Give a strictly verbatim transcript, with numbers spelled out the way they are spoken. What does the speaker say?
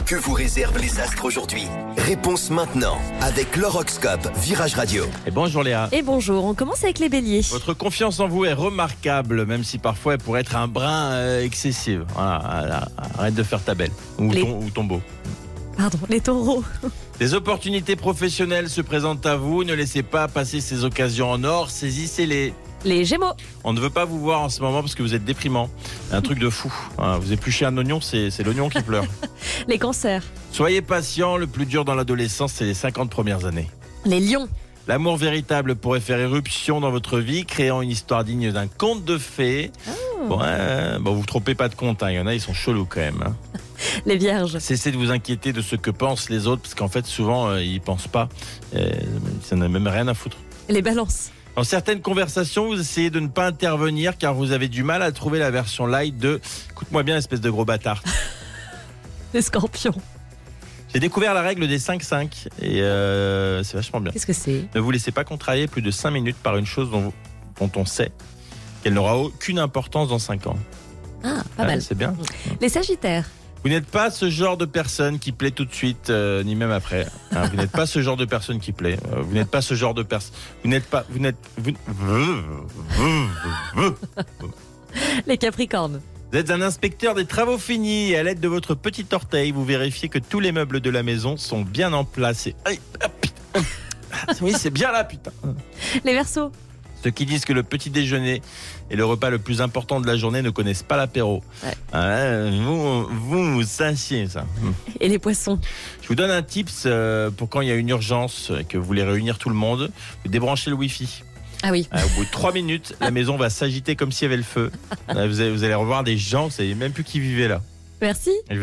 Que vous réservent les astres aujourd'hui? Réponse maintenant avec l'horoscope Virage Radio. Et bonjour Léa. Et bonjour, on commence avec les béliers. Votre confiance en vous est remarquable, même si parfois elle pourrait être un brin euh, excessive. Voilà, arrête de faire ta belle. Ou, Les- ton, ou ton beau. Pardon, les taureaux. Des opportunités professionnelles se présentent à vous. Ne laissez pas passer ces occasions en or. Saisissez-les. Les gémeaux. On ne veut pas vous voir en ce moment parce que vous êtes déprimant. Un truc de fou. Hein, vous épluchez un oignon, c'est, c'est l'oignon qui pleure. Les cancers. Soyez patient. Le plus dur dans l'adolescence, c'est les cinquante premières années. Les lions. L'amour véritable pourrait faire éruption dans votre vie, créant une histoire digne d'un conte de fées. Bon, hein, bon, vous ne trompez pas de compte, hein. Il y en a, ils sont chelous quand même. Hein. Les vierges. Cessez de vous inquiéter de ce que pensent les autres, parce qu'en fait, souvent, euh, ils ne pensent pas. Euh, ça n'a même rien à foutre. Les balances. Dans certaines conversations, vous essayez de ne pas intervenir car vous avez du mal à trouver la version light de « écoute-moi bien, espèce de gros bâtard ». Les scorpions. J'ai découvert la règle des cinq cinq et euh, c'est vachement bien. Qu'est-ce que c'est? Ne vous laissez pas contrarier plus de cinq minutes par une chose dont, vous- dont on sait qu'elle n'aura aucune importance dans cinq ans. Ah, pas Ouais, mal. c'est bien. Les sagittaires. Vous n'êtes pas ce genre de personne qui plaît tout de suite, euh, ni même après. Hein, vous n'êtes pas ce genre de personne qui plaît. Euh, vous n'êtes pas ce genre de personne. Vous n'êtes pas. Vous n'êtes. Vous... Les capricornes. Vous êtes un inspecteur des travaux finis et à l'aide de votre petit orteil, vous vérifiez que tous les meubles de la maison sont bien en place. Et... Aïe, ah, putain. Oui, c'est bien là, putain. Les verseaux. Ceux qui disent que le petit déjeuner est le repas le plus important de la journée ne connaissent pas l'apéro. Ouais. Ah, vous, vous, vous sachiez ça. Et les poissons. Je vous donne un tips euh, pour quand il y a une urgence, euh, que vous voulez réunir tout le monde. Vous débranchez le Wi-Fi. Ah oui. Euh, au bout de trois minutes, la maison va s'agiter comme s'il y avait le feu. Euh, vous, allez, vous allez revoir des gens, vous savez même plus qui vivait là. Merci.